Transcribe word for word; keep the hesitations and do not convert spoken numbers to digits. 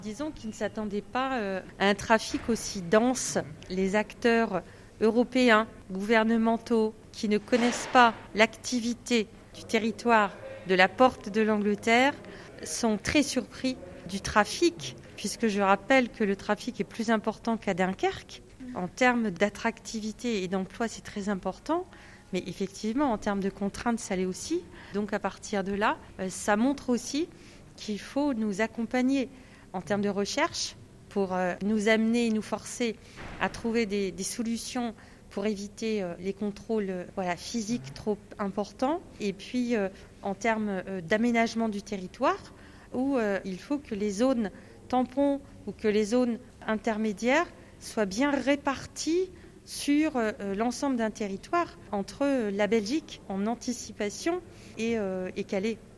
Disons qu'ils ne s'attendaient pas euh, à un trafic aussi dense. Les acteurs européens, gouvernementaux, qui ne connaissent pas l'activité du territoire de la porte de l'Angleterre, sont très surpris du trafic, puisque je rappelle que le trafic est plus important qu'à Dunkerque. En termes d'attractivité et d'emploi, c'est très important. Mais effectivement, en termes de contraintes, ça l'est aussi. Donc à partir de là, ça montre aussi qu'il faut nous accompagner en termes de recherche pour nous amener et nous forcer à trouver des, des solutions pour éviter les contrôles voilà, physiques trop importants. Et puis en termes d'aménagement du territoire, où il faut que les zones tampons ou que les zones intermédiaires soient bien réparties sur euh, l'ensemble d'un territoire entre la Belgique en anticipation et, euh, et Calais.